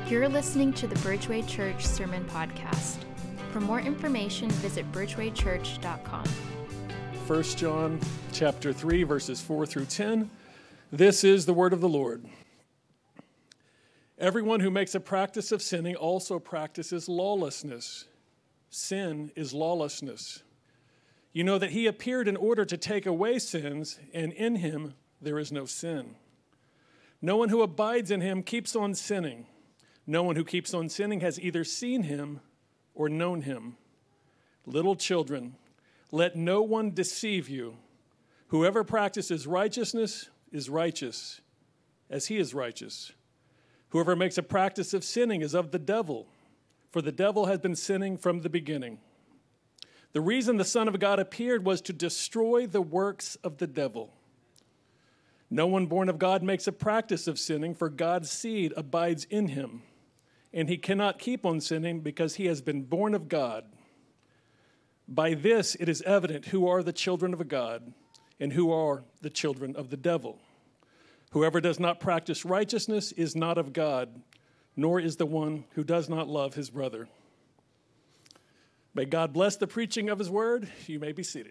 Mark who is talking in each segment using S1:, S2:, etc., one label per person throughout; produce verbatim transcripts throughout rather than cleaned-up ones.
S1: You're listening to the Bridgeway Church Sermon Podcast. For more information, visit bridgeway church dot com.
S2: First John chapter three, verses four through ten. This is the word of the Lord. Everyone who makes a practice of sinning also practices lawlessness. Sin is lawlessness. You know that he appeared in order to take away sins, and in him there is no sin. No one who abides in him keeps on sinning. No one who keeps on sinning has either seen him or known him. Little children, let no one deceive you. Whoever practices righteousness is righteous, as he is righteous. Whoever makes a practice of sinning is of the devil, for the devil has been sinning from the beginning. The reason the Son of God appeared was to destroy the works of the devil. No one born of God makes a practice of sinning, for God's seed abides in him, and he cannot keep on sinning because he has been born of God. By this it is evident who are the children of God and who are the children of the devil. Whoever does not practice righteousness is not of God, nor is the one who does not love his brother. May God bless the preaching of his word. You may be seated.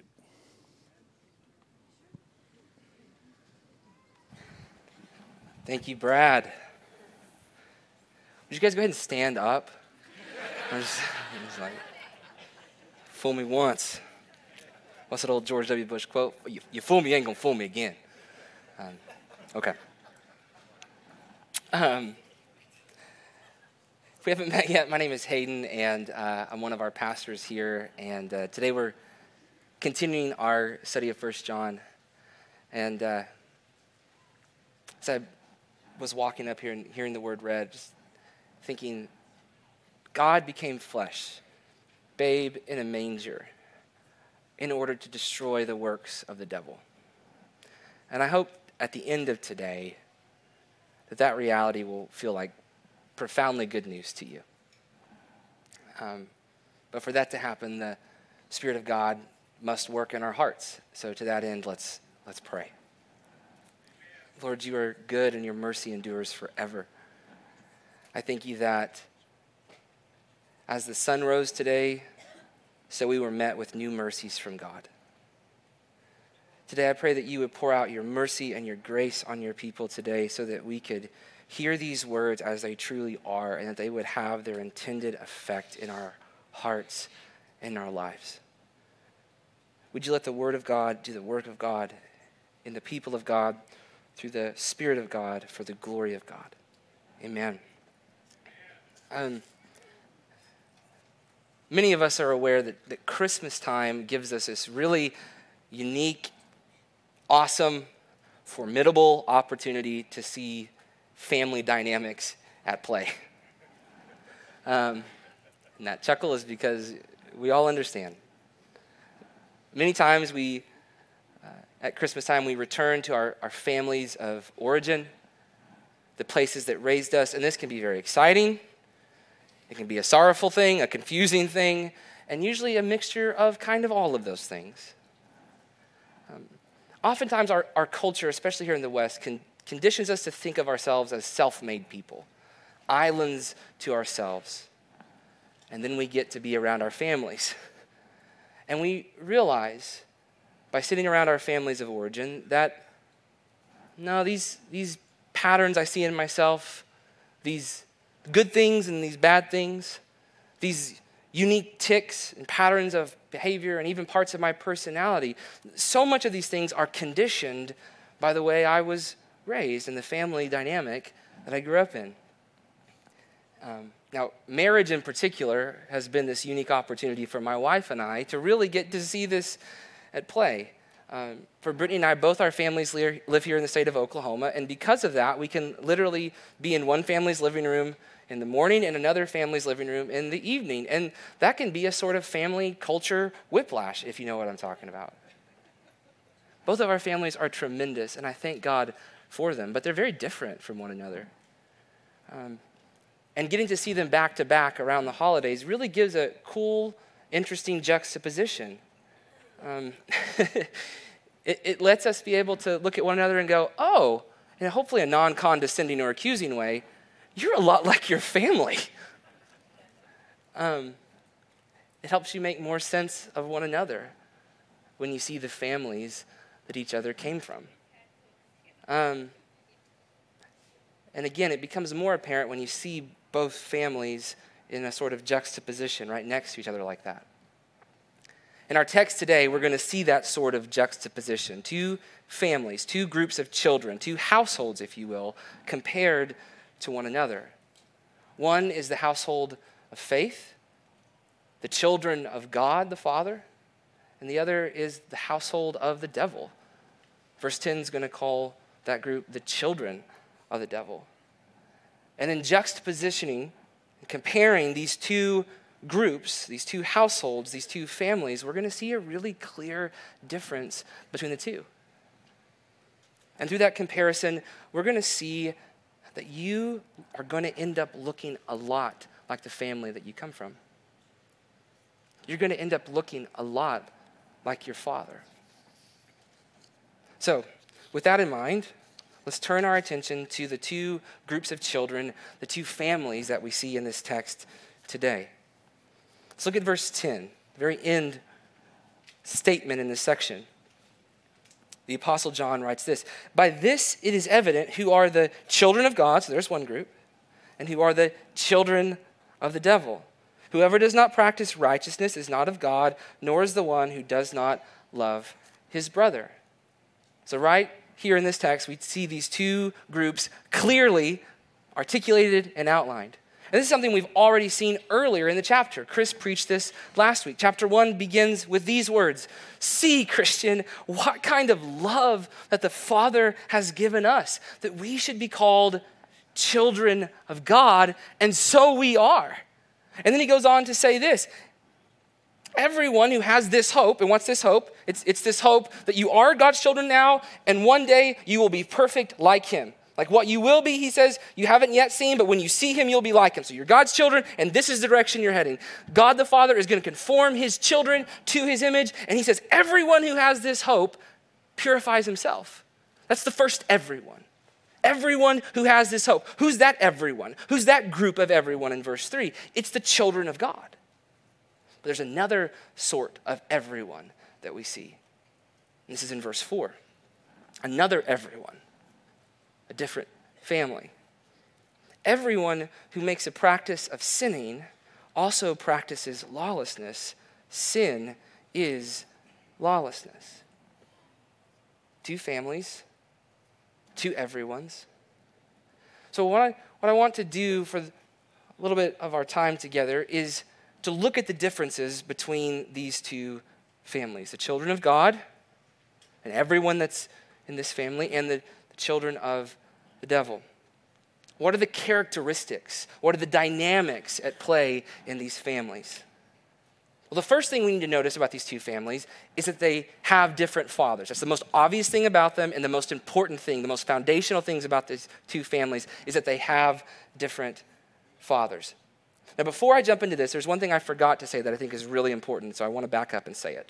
S3: Thank you, Brad. Would you guys go ahead and stand up? I'm just, I'm just like, fool me once. What's that old George W. Bush quote? You, you fool me, you ain't gonna fool me again. Um, okay. Um, if we haven't met yet, my name is Hayden, and uh, I'm one of our pastors here. And uh, today we're continuing our study of First John. And uh, as I was walking up here and hearing the word read, just thinking, God became flesh, babe in a manger, in order to destroy the works of the devil. And I hope at the end of today that that reality will feel like profoundly good news to you. Um, but for that to happen, the Spirit of God must work in our hearts. So to that end, let's let's pray. Lord, you are good and your mercy endures forever. I thank you that as the sun rose today, so we were met with new mercies from God. Today I pray that you would pour out your mercy and your grace on your people today so that we could hear these words as they truly are and that they would have their intended effect in our hearts and in our lives. Would you let the word of God do the work of God in the people of God through the Spirit of God for the glory of God. Amen. Um, many of us are aware that, that Christmas time gives us this really unique, awesome, formidable opportunity to see family dynamics at play. Um, and that chuckle is because we all understand. Many times we, uh, at Christmas time, we return to our, our families of origin, the places that raised us, and this can be very exciting. It can be a sorrowful thing, a confusing thing, and usually a mixture of kind of all of those things. Um, oftentimes our, our culture, especially here in the West, can, conditions us to think of ourselves as self-made people, islands to ourselves. And then we get to be around our families. And we realize by sitting around our families of origin that, no, these, these patterns I see in myself, these good things and these bad things, these unique tics and patterns of behavior and even parts of my personality, so much of these things are conditioned by the way I was raised and the family dynamic that I grew up in. Um, now, marriage in particular has been this unique opportunity for my wife and I to really get to see this at play. Um, for Brittany and I, both our families live here in the state of Oklahoma, and because of that, we can literally be in one family's living room in the morning and another family's living room in the evening. And that can be a sort of family culture whiplash, if you know what I'm talking about. Both of our families are tremendous, and I thank God for them, but they're very different from one another. Um, and getting to see them back to back around the holidays really gives a cool, interesting juxtaposition. Um, it, it lets us be able to look at one another and go, oh, in hopefully a non-condescending or accusing way, you're a lot like your family. Um, it helps you make more sense of one another when you see the families that each other came from. Um, and again, it becomes more apparent when you see both families in a sort of juxtaposition right next to each other like that. In our text today, we're going to see that sort of juxtaposition. Two families, two groups of children, two households, if you will, compared to one another. One is the household of faith, the children of God the Father, and the other is the household of the devil. Verse ten is going to call that group the children of the devil. And in juxtapositioning, comparing these two groups, these two households, these two families, we're going to see a really clear difference between the two. And through that comparison, we're going to see that you are going to end up looking a lot like the family that you come from. You're going to end up looking a lot like your father. So, with that in mind, let's turn our attention to the two groups of children, the two families that we see in this text today. Let's look at verse ten, the very end statement in this section. The Apostle John writes this, "By this it is evident who are the children of God," so there's one group, "and who are the children of the devil. Whoever does not practice righteousness is not of God, nor is the one who does not love his brother." So right here in this text, we see these two groups clearly articulated and outlined. And this is something we've already seen earlier in the chapter. Chris preached this last week. Chapter one begins with these words, "See, Christian, what kind of love that the Father has given us, that we should be called children of God, and so we are." And then he goes on to say this, "Everyone who has this hope," and what's this hope? It's, it's this hope that you are God's children now, and one day you will be perfect like him. Like what you will be, he says, you haven't yet seen, but when you see him, you'll be like him. So you're God's children, and this is the direction you're heading. God the Father is going to conform his children to his image, and he says, everyone who has this hope purifies himself. That's the first everyone. Everyone who has this hope. Who's that everyone? Who's that group of everyone in verse three? It's the children of God. But there's another sort of everyone that we see. And this is in verse four. Another everyone. A different family. Everyone who makes a practice of sinning also practices lawlessness. Sin is lawlessness. Two families, two everyones. So what I, what I want to do for a little bit of our time together is to look at the differences between these two families, the children of God and everyone that's in this family, and the children of the devil. What are the characteristics? What are the dynamics at play in these families? Well, the first thing we need to notice about these two families is that they have different fathers. That's the most obvious thing about them, and the most important thing, the most foundational things about these two families is that they have different fathers. Now, before I jump into this, there's one thing I forgot to say that I think is really important, so I want to back up and say it.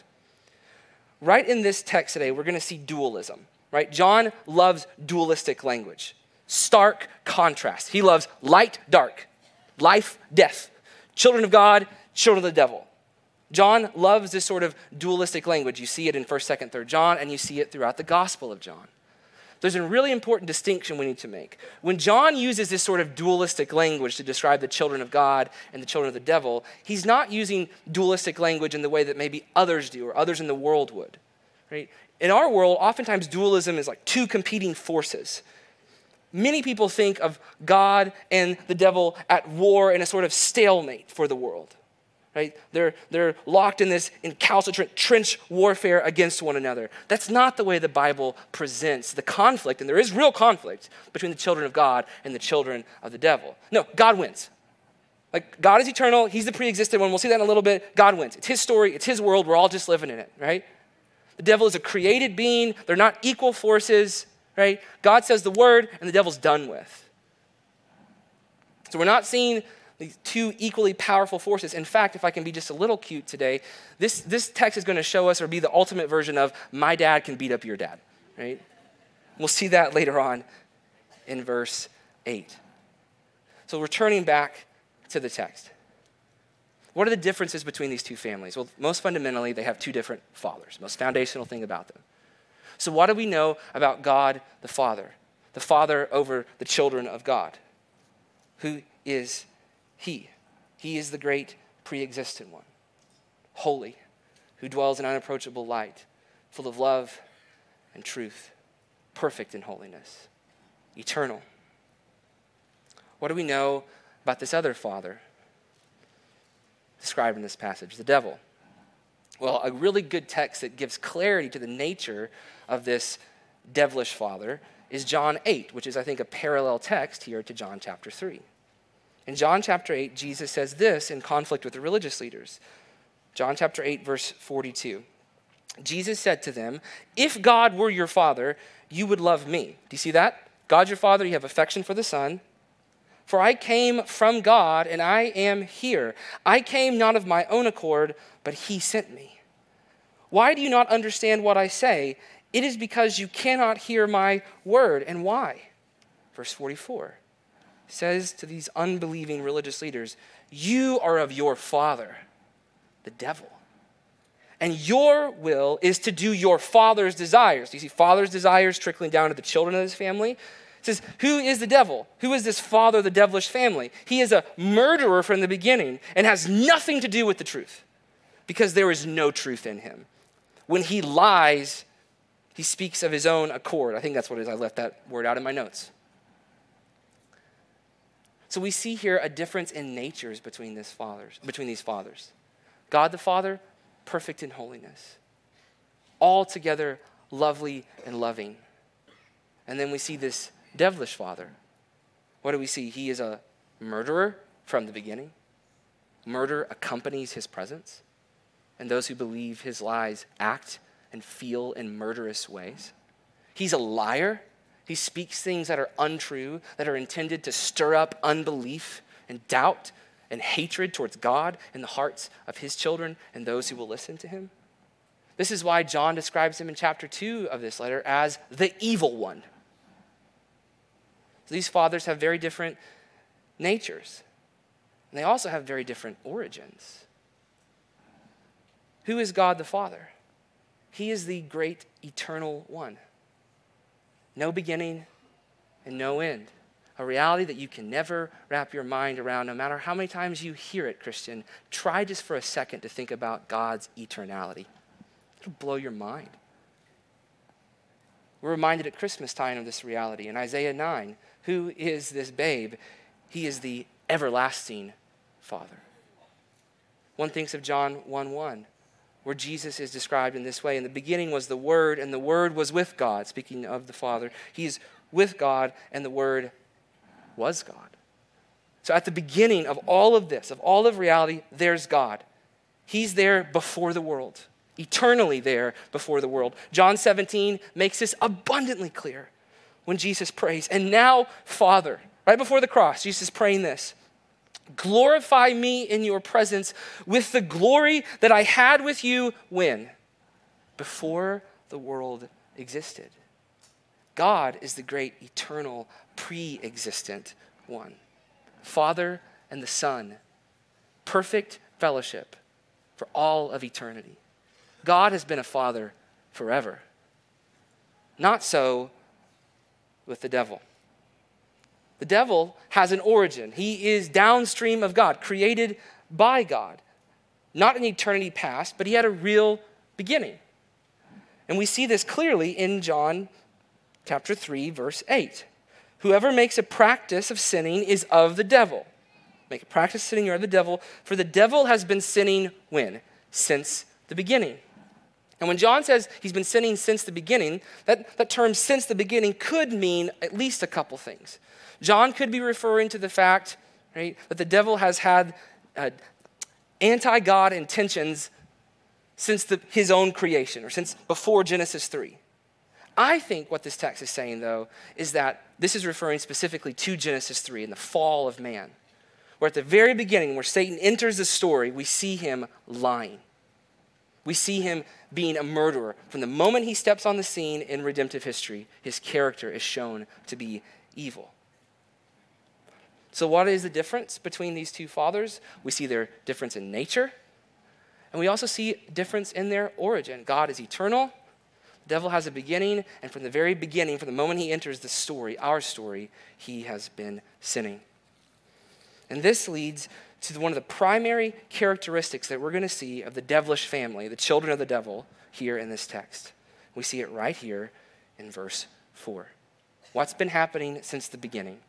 S3: Right in this text today, we're going to see dualism. Right? John loves dualistic language. Stark contrast. He loves light, dark, life, death, children of God, children of the devil. John loves this sort of dualistic language. You see it in first, second, third John, and you see it throughout the Gospel of John. There's a really important distinction we need to make. When John uses this sort of dualistic language to describe the children of God and the children of the devil, he's not using dualistic language in the way that maybe others do or others in the world would. Right? In our world, oftentimes dualism is like two competing forces. Many people think of God and the devil at war in a sort of stalemate for the world. Right? They're, they're locked in this incalcitrant trench warfare against one another. That's not the way the Bible presents the conflict, and there is real conflict between the children of God and the children of the devil. No, God wins. Like, God is eternal. He's the pre-existent one. We'll see that in a little bit. God wins. It's his story. It's his world. We're all just living in it, right? The devil is a created being. They're not equal forces, right? God says the word, and the devil's done with. So we're not seeing these two equally powerful forces. In fact, if I can be just a little cute today, this, this text is going to show us or be the ultimate version of my dad can beat up your dad, right? We'll see that later on in verse eight. So returning back to the text. What are the differences between these two families? Well, most fundamentally, they have two different fathers, most foundational thing about them. So what do we know about God the Father? The Father over the children of God. Who is he? He is the great pre-existent one, holy, who dwells in unapproachable light, full of love and truth, perfect in holiness, eternal. What do we know about this other father described in this passage, the devil? Well, a really good text that gives clarity to the nature of this devilish father is John eight, which is, I think, a parallel text here to John chapter three. In John chapter eight, Jesus says this in conflict with the religious leaders. John chapter eight, verse forty-two. Jesus said to them, "If God were your father, you would love me." Do you see that? God's your father, you have affection for the Son. "For I came from God, and I am here. I came not of my own accord, but he sent me. Why do you not understand what I say? It is because you cannot hear my word." And why? Verse forty-four says to these unbelieving religious leaders, "You are of your father, the devil. And your will is to do your father's desires." Do you see father's desires trickling down to the children of his family? It says, who is the devil? Who is this father of the devilish family? He is a murderer from the beginning and has nothing to do with the truth because there is no truth in him. When he lies, he speaks of his own accord. I think that's what it is. I left that word out in my notes. So we see here a difference in natures between, this fathers, between these fathers. God the Father, perfect in holiness, altogether lovely and loving. And then we see this devilish father. What do we see? He is a murderer from the beginning. Murder accompanies his presence, and those who believe his lies act and feel in murderous ways. He's a liar. He speaks things that are untrue, that are intended to stir up unbelief and doubt and hatred towards God in the hearts of his children and those who will listen to him. This is why John describes him in chapter two of this letter as the evil one. So these fathers have very different natures, and they also have very different origins. Who is God the Father? He is the great eternal one. No beginning and no end. A reality that you can never wrap your mind around, no matter how many times you hear it, Christian. Try just for a second to think about God's eternality. It'll blow your mind. We're reminded at Christmas time of this reality. In Isaiah nine, who is this babe? He is the everlasting Father. One thinks of John one one, where Jesus is described in this way. In the beginning was the Word, and the Word was with God. Speaking of the Father, he is with God, and the Word was God. So at the beginning of all of this, of all of reality, there's God. He's there before the world, eternally there before the world. John seventeen makes this abundantly clear when Jesus prays. And now, Father, right before the cross, Jesus is praying this: glorify me in your presence with the glory that I had with you when? Before the world existed. God is the great eternal pre-existent one. Father and the Son, perfect fellowship for all of eternity. God has been a father forever. Not so with the devil. The devil has an origin. He is downstream of God, created by God. Not in eternity past, but he had a real beginning. And we see this clearly in John chapter three, verse eight. Whoever makes a practice of sinning is of the devil. Make a practice of sinning, you're of the devil. For the devil has been sinning when? Since the beginning. And when John says he's been sinning since the beginning, that, that term since the beginning could mean at least a couple things. John could be referring to the fact, right, that the devil has had uh, anti-God intentions since the, his own creation, or since before Genesis three. I think what this text is saying, though, is that this is referring specifically to Genesis three and the fall of man, where at the very beginning, where Satan enters the story, we see him lying. We see him being a murderer. From the moment he steps on the scene in redemptive history, his character is shown to be evil. So what is the difference between these two fathers? We see their difference in nature, and we also see difference in their origin. God is eternal. The devil has a beginning, and from the very beginning, from the moment he enters the story, our story, he has been sinning. And this leads to one of the primary characteristics that we're going to see of the devilish family, the children of the devil, here in this text. We see it right here in verse four. What's been happening since the beginning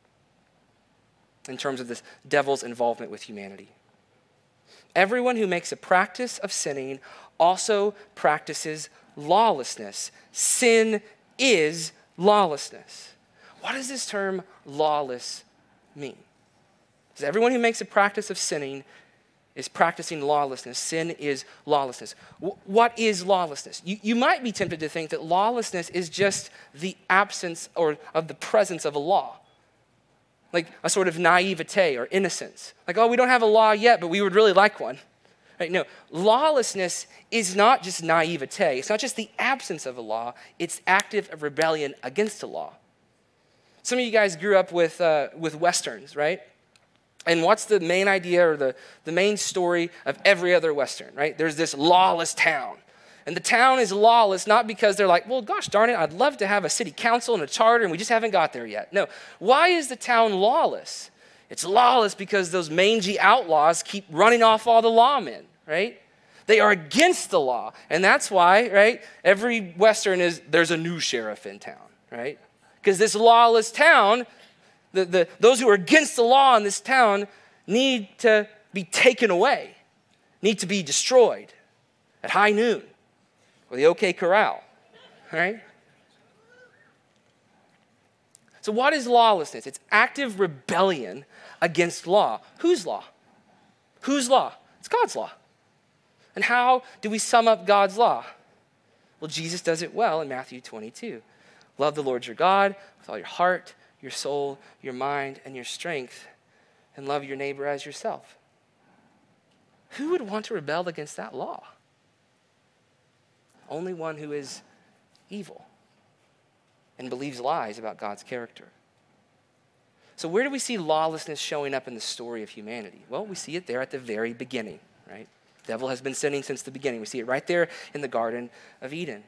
S3: in terms of this devil's involvement with humanity? Everyone who makes a practice of sinning also practices lawlessness. Sin is lawlessness. What does this term lawless mean? Because everyone who makes a practice of sinning is practicing lawlessness. Sin is lawlessness. W- what is lawlessness? You, you might be tempted to think that lawlessness is just the absence or of the presence of a law. Like a sort of naivete or innocence. Like, oh, we don't have a law yet, but we would really like one. Right? No, lawlessness is not just naivete. It's not just the absence of a law. It's active rebellion against a law. Some of you guys grew up with, uh, with Westerns, right? And what's the main idea or the, the main story of every other Western, right? There's this lawless town. And the town is lawless not because they're like, well, gosh darn it, I'd love to have a city council and a charter, and we just haven't got there yet. No. Why is the town lawless? It's lawless because those mangy outlaws keep running off all the lawmen, right? They are against the law. And that's why, right, every Western is, there's a new sheriff in town, right? Because this lawless town, The, the, those who are against the law in this town need to be taken away, need to be destroyed at high noon or the OK Corral, right? So what is lawlessness? It's active rebellion against law. Whose law? Whose law? It's God's law. And how do we sum up God's law? Well, Jesus does it well in Matthew twenty-two. Love the Lord your God with all your heart, your soul, your mind, and your strength, and love your neighbor as yourself. Who would want to rebel against that law? Only one who is evil and believes lies about God's character. So where do we see lawlessness showing up in the story of humanity? Well, we see it there at the very beginning, right? The devil has been sinning since the beginning. We see it right there in the Garden of Eden.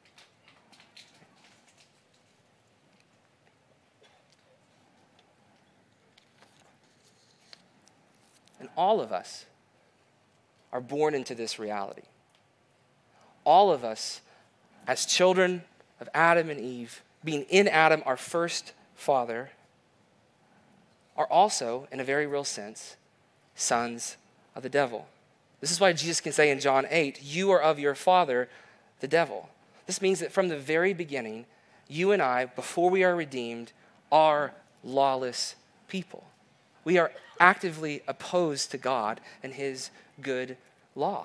S3: And all of us are born into this reality. All of us, as children of Adam and Eve, being in Adam, our first father, are also, in a very real sense, sons of the devil. This is why Jesus can say in John eight, you are of your father, the devil. This means that from the very beginning, you and I, before we are redeemed, are lawless people. We are actively opposed to God and his good law.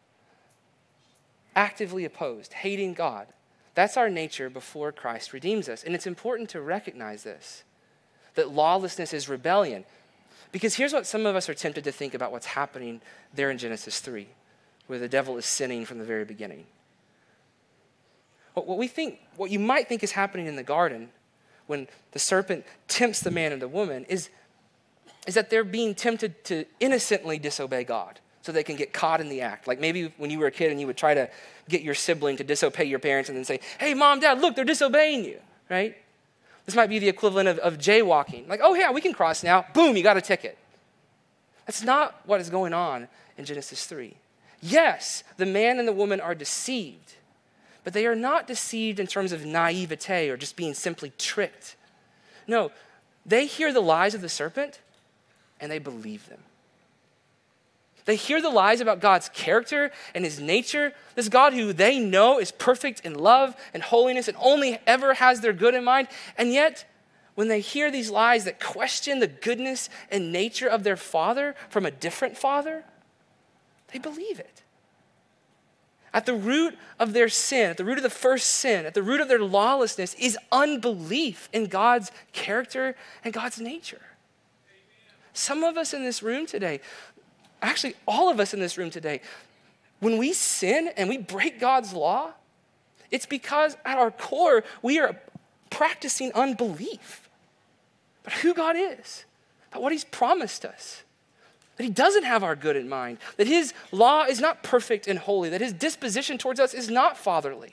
S3: Actively opposed, hating God. That's our nature before Christ redeems us. And it's important to recognize this, that lawlessness is rebellion. Because here's what some of us are tempted to think about what's happening there in Genesis three, where the devil is sinning from the very beginning. What we think, what you might think is happening in the garden when the serpent tempts the man and the woman is is that they're being tempted to innocently disobey God so they can get caught in the act. Like maybe when you were a kid and you would try to get your sibling to disobey your parents and then say, hey, mom, dad, look, they're disobeying you, right? This might be the equivalent of, of jaywalking. Like, oh, yeah, we can cross now. Boom, you got a ticket. That's not what is going on in Genesis three. Yes, the man and the woman are deceived, but they are not deceived in terms of naivete or just being simply tricked. No, they hear the lies of the serpent and they believe them. They hear the lies about God's character and his nature, this God who they know is perfect in love and holiness and only ever has their good in mind. And yet, when they hear these lies that question the goodness and nature of their father from a different father, they believe it. At the root of their sin, at the root of the first sin, at the root of their lawlessness is unbelief in God's character and God's nature. Some of us in this room today, actually all of us in this room today, when we sin and we break God's law, it's because at our core we are practicing unbelief about who God is, about what he's promised us. That he doesn't have our good in mind, that his law is not perfect and holy, that his disposition towards us is not fatherly.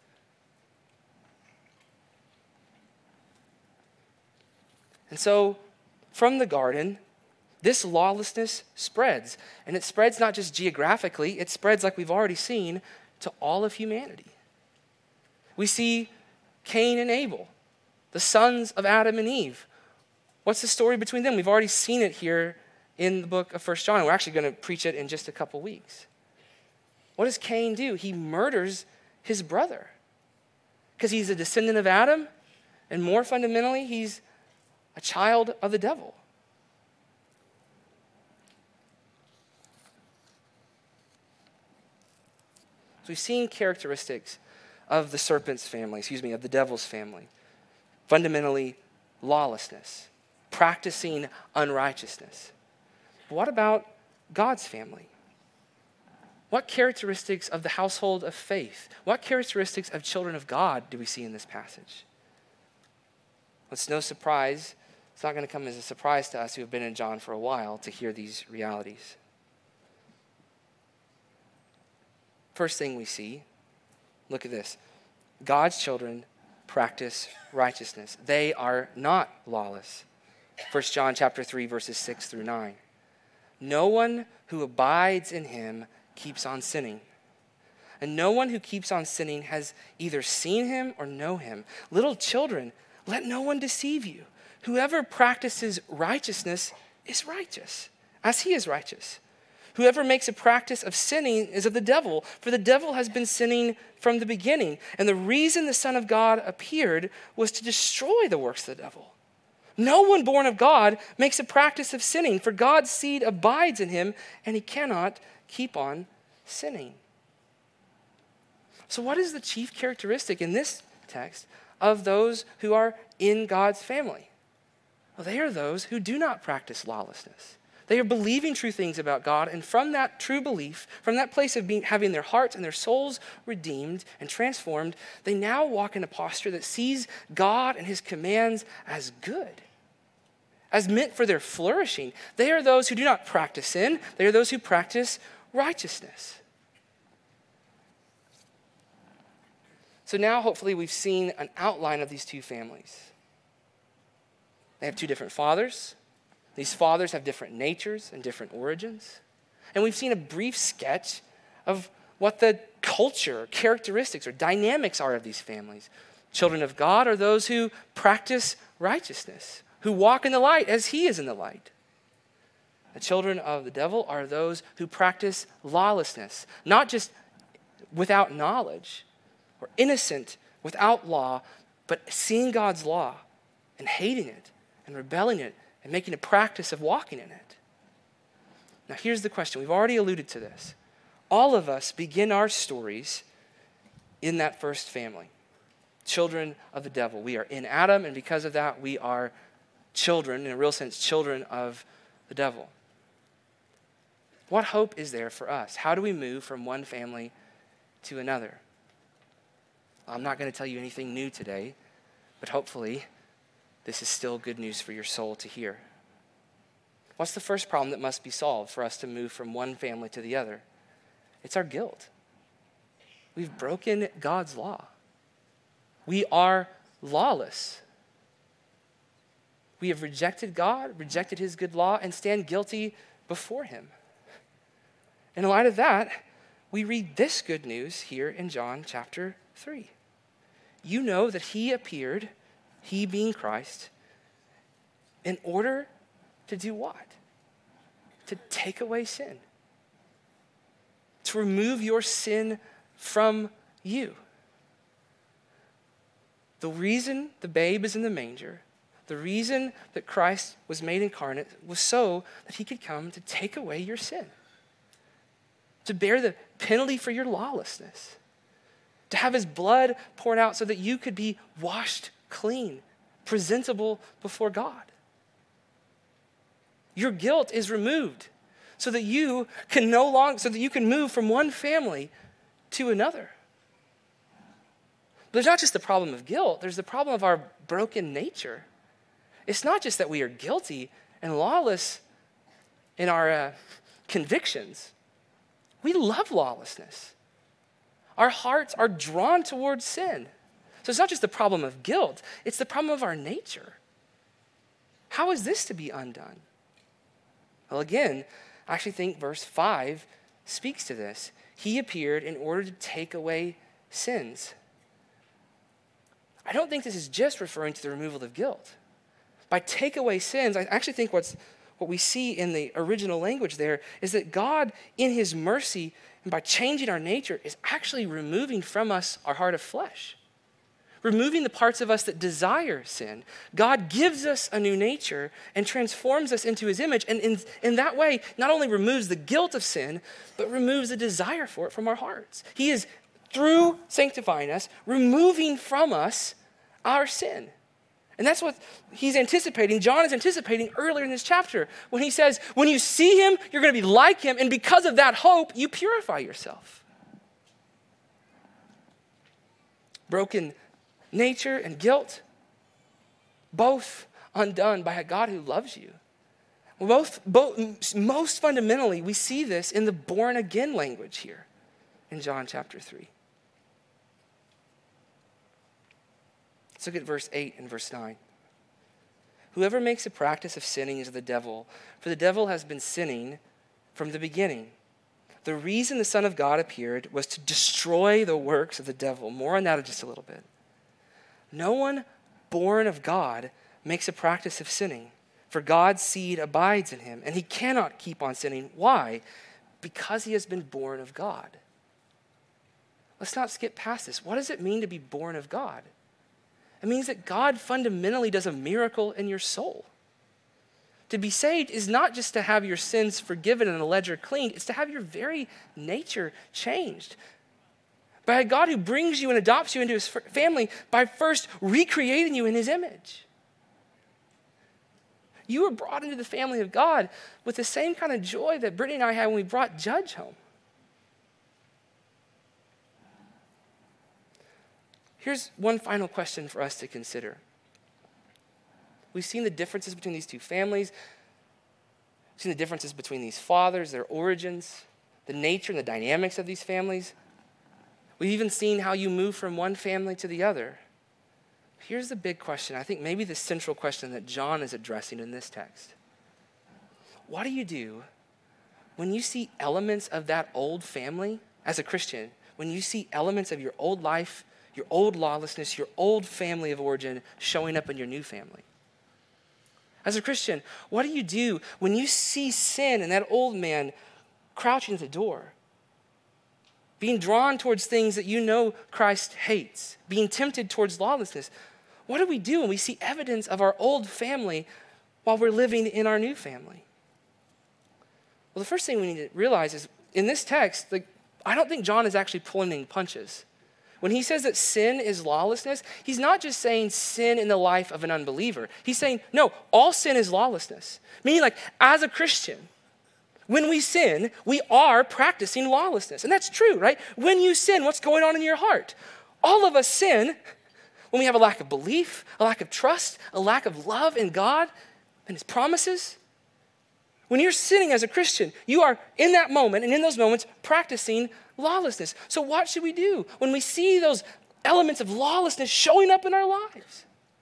S3: And so, from the garden, this lawlessness spreads. And it spreads not just geographically, it spreads, like we've already seen, to all of humanity. We see Cain and Abel, the sons of Adam and Eve. What's the story between them? We've already seen it here in the book of First John. We're actually going to preach it in just a couple weeks. What does Cain do? He murders his brother because he's a descendant of Adam, and more fundamentally, he's a child of the devil. So we've seen characteristics of the serpent's family, excuse me, of the devil's family. Fundamentally, lawlessness, practicing unrighteousness. But what about God's family? What characteristics of the household of faith, what characteristics of children of God do we see in this passage? Well, it's no surprise, it's not going to come as a surprise to us who have been in John for a while to hear these realities. First thing we see, look at this. God's children practice righteousness. They are not lawless. First John chapter three, verses six through nine. No one who abides in him keeps on sinning. And no one who keeps on sinning has either seen him or know him. Little children, let no one deceive you. Whoever practices righteousness is righteous, as he is righteous. Whoever makes a practice of sinning is of the devil, for the devil has been sinning from the beginning. And the reason the Son of God appeared was to destroy the works of the devil. No one born of God makes a practice of sinning, for God's seed abides in him, and he cannot keep on sinning. So what is the chief characteristic in this text of those who are in God's family? Well, they are those who do not practice lawlessness. They are believing true things about God, and from that true belief, from that place of being, having their hearts and their souls redeemed and transformed, they now walk in a posture that sees God and his commands as good, as meant for their flourishing. They are those who do not practice sin. They are those who practice righteousness. So now, hopefully, we've seen an outline of these two families. They have two different fathers. These fathers have different natures and different origins. And we've seen a brief sketch of what the culture, characteristics, or dynamics are of these families. Children of God are those who practice righteousness, who walk in the light as he is in the light. The children of the devil are those who practice lawlessness, not just without knowledge or innocent without law, but seeing God's law and hating it and rebelling it and making a practice of walking in it. Now here's the question. We've already alluded to this. All of us begin our stories in that first family. Children of the devil. We are in Adam, and because of that, we are children, in a real sense, children of the devil. What hope is there for us? How do we move from one family to another? I'm not going to tell you anything new today, but hopefully this is still good news for your soul to hear. What's the first problem that must be solved for us to move from one family to the other? It's our guilt. We've broken God's law. We are lawless. We have rejected God, rejected his good law, and stand guilty before him. In light of that, we read this good news here in John chapter three. You know that he appeared, he being Christ, in order to do what? To take away sin. To remove your sin from you. The reason the babe is in the manger, the reason that Christ was made incarnate was so that he could come to take away your sin. To bear the penalty for your lawlessness. To have his blood poured out so that you could be washed clean, presentable before God. Your guilt is removed so that you can no longer, so that you can move from one family to another. But there's not just the problem of guilt, there's the problem of our broken nature. It's not just that we are guilty, and lawless in our uh, convictions. We love lawlessness. Our hearts are drawn towards sin. So it's not just the problem of guilt, it's the problem of our nature. How is this to be undone? Well, again, I actually think verse five speaks to this. He appeared in order to take away sins. I don't think this is just referring to the removal of guilt. By take away sins, I actually think what's what we see in the original language there is that God, in his mercy, and by changing our nature, is actually removing from us our heart of flesh, removing the parts of us that desire sin. God gives us a new nature and transforms us into his image, and in, in that way, not only removes the guilt of sin, but removes the desire for it from our hearts. He is, through sanctifying us, removing from us our sin. And that's what he's anticipating. John is anticipating earlier in this chapter when he says, when you see him, you're going to be like him, and because of that hope, you purify yourself. Broken nature and guilt, both undone by a God who loves you. Both, both, most fundamentally, we see this in the born again language here in John chapter three. Let's look at verse eight and verse nine. Whoever makes a practice of sinning is of the devil, for the devil has been sinning from the beginning. The reason the Son of God appeared was to destroy the works of the devil. More on that in just a little bit. No one born of God makes a practice of sinning, for God's seed abides in him, and he cannot keep on sinning. Why? Because he has been born of God. Let's not skip past this. What does it mean to be born of God? It means that God fundamentally does a miracle in your soul. To be saved is not just to have your sins forgiven and a ledger cleaned, it's to have your very nature changed. By a God who brings you and adopts you into his family by first recreating you in his image. You were brought into the family of God with the same kind of joy that Brittany and I had when we brought Judge home. Here's one final question for us to consider. We've seen the differences between these two families. We've seen the differences between these fathers, their origins, the nature and the dynamics of these families. We've even seen how you move from one family to the other. Here's the big question, I think maybe the central question that John is addressing in this text. What do you do when you see elements of that old family as a Christian, when you see elements of your old life, your old lawlessness, your old family of origin showing up in your new family? As a Christian, what do you do when you see sin and that old man crouching at the door, being drawn towards things that you know Christ hates, being tempted towards lawlessness? What do we do when we see evidence of our old family while we're living in our new family? Well, the first thing we need to realize is in this text, like, I don't think John is actually pulling any punches. When he says that sin is lawlessness, he's not just saying sin in the life of an unbeliever. He's saying, no, all sin is lawlessness. Meaning, like, as a Christian, when we sin, we are practicing lawlessness. And that's true, right? When you sin, what's going on in your heart? All of us sin when we have a lack of belief, a lack of trust, a lack of love in God and his promises. When you're sinning as a Christian, you are in that moment and in those moments practicing lawlessness. So what should we do when we see those elements of lawlessness showing up in our lives?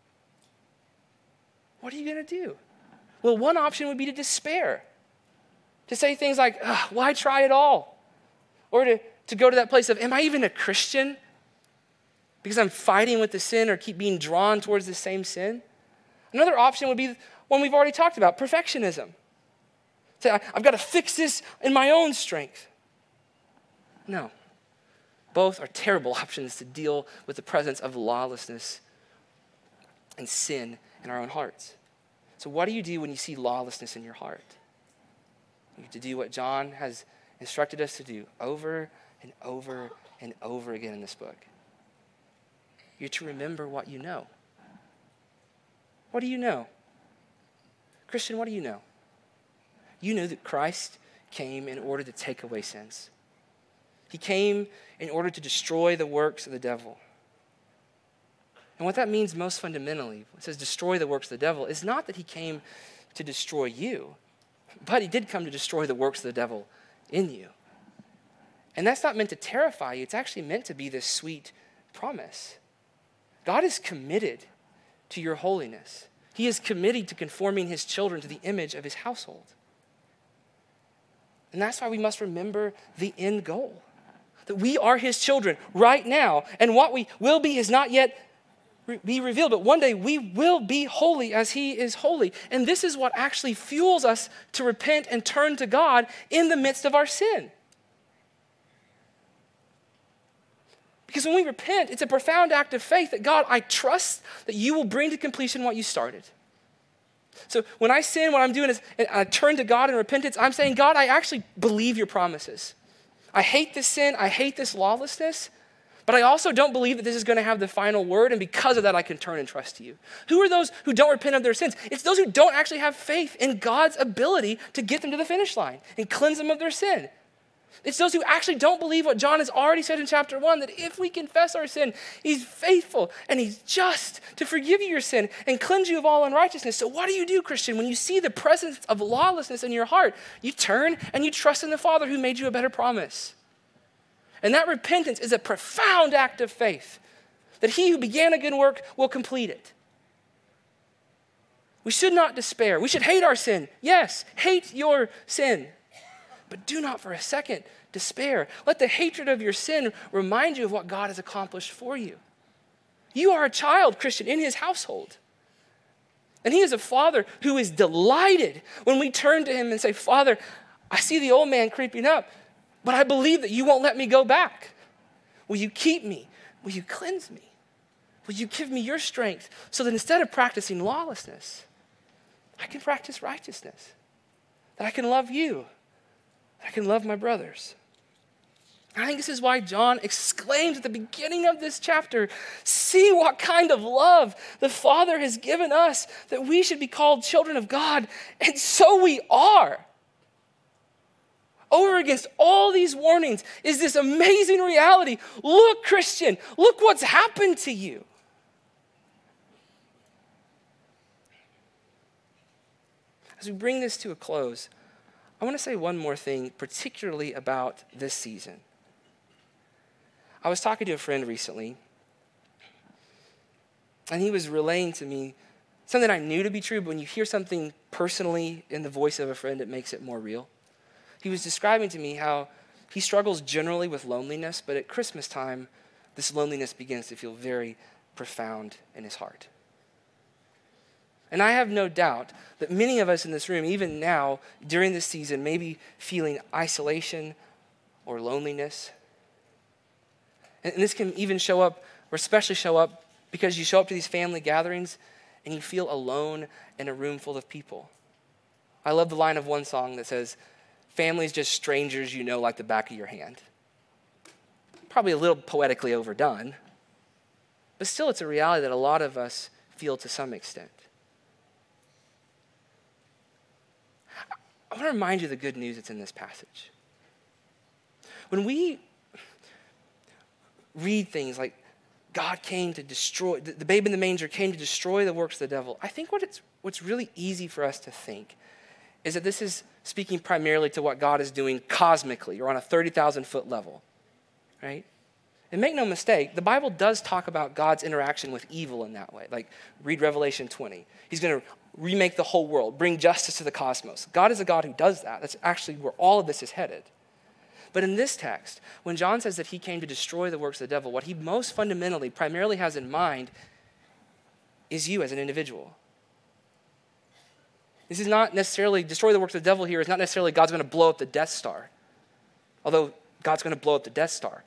S3: What are you going to do? Well, one option would be to despair. To say things like, why try at all? Or to, to go to that place of, am I even a Christian? Because I'm fighting with the sin or keep being drawn towards the same sin. Another option would be one we've already talked about, perfectionism. Say, I've got to fix this in my own strength. No. Both are terrible options to deal with the presence of lawlessness and sin in our own hearts. So what do you do when you see lawlessness in your heart? You have to do what John has instructed us to do over and over and over again in this book. You're to remember what you know. What do you know? Christian, what do you know? You know that Christ came in order to take away sins. He came in order to destroy the works of the devil. And what that means most fundamentally, it says destroy the works of the devil, is not that he came to destroy you, but he did come to destroy the works of the devil in you. And that's not meant to terrify you. It's actually meant to be this sweet promise. God is committed to your holiness. He is committed to conforming his children to the image of his household. And that's why we must remember the end goal, that we are his children right now, and what we will be is not yet re- be revealed, but one day we will be holy as he is holy. And this is what actually fuels us to repent and turn to God in the midst of our sin. Because when we repent, it's a profound act of faith that, God, I trust that you will bring to completion what you started. So when I sin, what I'm doing is I turn to God in repentance. I'm saying, God, I actually believe your promises. I hate this sin. I hate this lawlessness. But I also don't believe that this is going to have the final word. And because of that, I can turn and trust you. Who are those who don't repent of their sins? It's those who don't actually have faith in God's ability to get them to the finish line and cleanse them of their sin. It's those who actually don't believe what John has already said in chapter one, that if we confess our sin, he's faithful and he's just to forgive you your sin and cleanse you of all unrighteousness. So what do you do, Christian? When you see the presence of lawlessness in your heart, you turn and you trust in the Father who made you a better promise. And that repentance is a profound act of faith, that he who began a good work will complete it. We should not despair. We should hate our sin. Yes, hate your sin. But do not for a second despair. Let the hatred of your sin remind you of what God has accomplished for you. You are a child, Christian, in his household. And he is a father who is delighted when we turn to him and say, Father, I see the old man creeping up, but I believe that you won't let me go back. Will you keep me? Will you cleanse me? Will you give me your strength so that instead of practicing lawlessness, I can practice righteousness, that I can love you, I can love my brothers. I think this is why John exclaims at the beginning of this chapter, see what kind of love the Father has given us, that we should be called children of God, and so we are. Over against all these warnings is this amazing reality. Look, Christian, look what's happened to you. As we bring this to a close, I want to say one more thing, particularly about this season. I was talking to a friend recently, and he was relaying to me something I knew to be true, but when you hear something personally in the voice of a friend, it makes it more real. He was describing to me how he struggles generally with loneliness, but at Christmas time, this loneliness begins to feel very profound in his heart. And I have no doubt that many of us in this room, even now, during this season, may be feeling isolation or loneliness. And this can even show up, or especially show up, because you show up to these family gatherings and you feel alone in a room full of people. I love the line of one song that says, family's just strangers you know like the back of your hand. Probably a little poetically overdone, but still it's a reality that a lot of us feel to some extent. I want to remind you of the good news that's in this passage. When we read things like God came to destroy, the babe in the manger came to destroy the works of the devil, I think what it's, what's really easy for us to think is that this is speaking primarily to what God is doing cosmically or on a thirty thousand foot level, right? And make no mistake, the Bible does talk about God's interaction with evil in that way. Like read Revelation twenty. He's going to remake the whole world, bring justice to the cosmos. God is a God who does that. That's actually where all of this is headed. But in this text, when John says that he came to destroy the works of the devil, what he most fundamentally, primarily has in mind is you as an individual. This is not necessarily, destroy the works of the devil here is not necessarily God's going to blow up the Death Star. Although God's going to blow up the Death Star.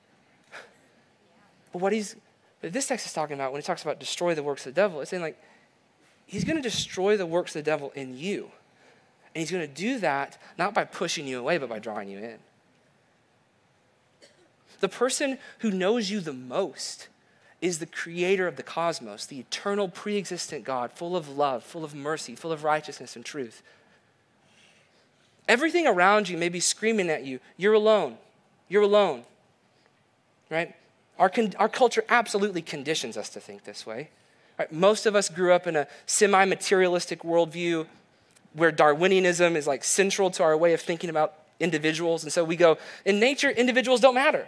S3: But what he's, what this text is talking about, when he talks about destroy the works of the devil, it's saying like, he's going to destroy the works of the devil in you. And he's going to do that not by pushing you away, but by drawing you in. The person who knows you the most is the creator of the cosmos, the eternal, pre-existent God, full of love, full of mercy, full of righteousness and truth. Everything around you may be screaming at you, you're alone, you're alone, right? Our, con- our culture absolutely conditions us to think this way. Right? Most of us grew up in a semi-materialistic worldview. where Darwinianism is like central to our way of thinking about individuals. And so we go, in nature, individuals don't matter.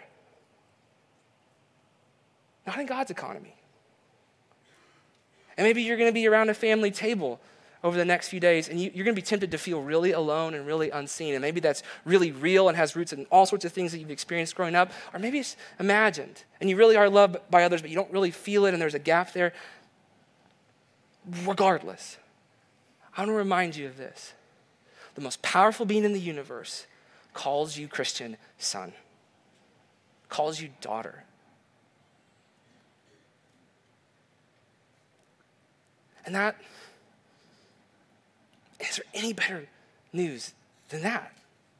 S3: Not in God's economy. And maybe you're going to be around a family table over the next few days, and you, you're going to be tempted to feel really alone and really unseen. And maybe that's really real and has roots in all sorts of things that you've experienced growing up. Or maybe it's imagined, and you really are loved by others, but you don't really feel it, and there's a gap there. Regardless, I want to remind you of this. The most powerful being in the universe calls you Christian son, calls you daughter. And that, is there any better news than that?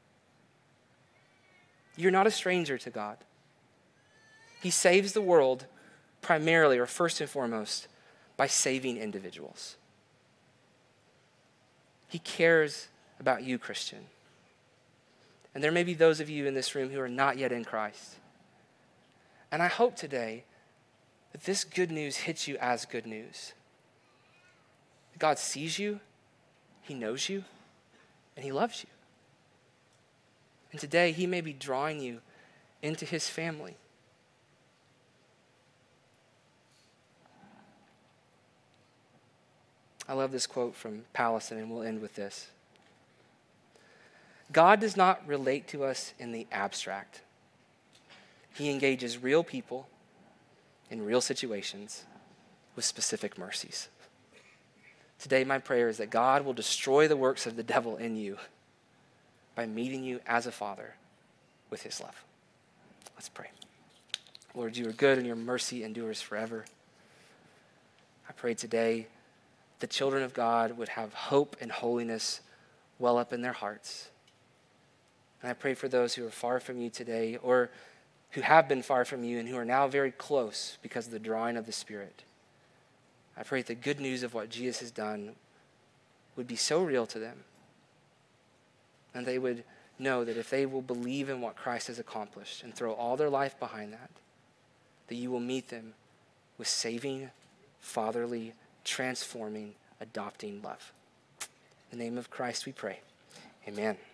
S3: You're not a stranger to God. He saves the world primarily, or first and foremost, by saving individuals. He cares about you, Christian. And there may be those of you in this room who are not yet in Christ. And I hope today that this good news hits you as good news. God sees you, he knows you, and he loves you. And today, he may be drawing you into his family. I love this quote from Pallison, and we'll end with this. God does not relate to us in the abstract. He engages real people in real situations with specific mercies. Today, my prayer is that God will destroy the works of the devil in you by meeting you as a father with his love. Let's pray. Lord, you are good and your mercy endures forever. I pray today the children of God would have hope and holiness well up in their hearts. And I pray for those who are far from you today, or who have been far from you and who are now very close because of the drawing of the Spirit. I pray that the good news of what Jesus has done would be so real to them. And they would know that if they will believe in what Christ has accomplished and throw all their life behind that, that you will meet them with saving, fatherly, transforming, adopting love. In the name of Christ we pray. Amen.